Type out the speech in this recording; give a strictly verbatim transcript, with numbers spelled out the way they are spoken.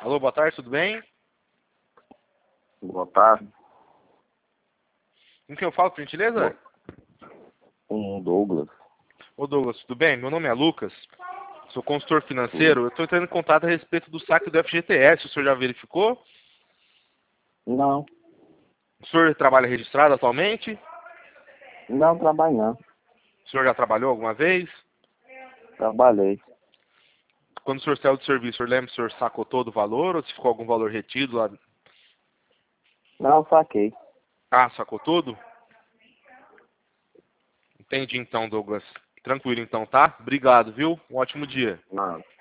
Alô, boa tarde, tudo bem? Boa tarde. Com quem eu falo, por gentileza? Com o Douglas. Ô Douglas, tudo bem? Meu nome é Lucas, sou consultor financeiro. Eu estou entrando em contato a respeito do saque do F G T S. O senhor já verificou? Não, O senhor trabalha registrado atualmente? não trabalho não. O senhor já trabalhou alguma vez? Trabalhei. Quando o senhor saiu do serviço, o senhor lembra se o senhor sacou todo o valor ou se ficou algum valor retido lá? Não, saquei. Ah, sacou tudo? Entendi então, Douglas. Tranquilo então, tá? Obrigado, viu? Um ótimo dia. Não.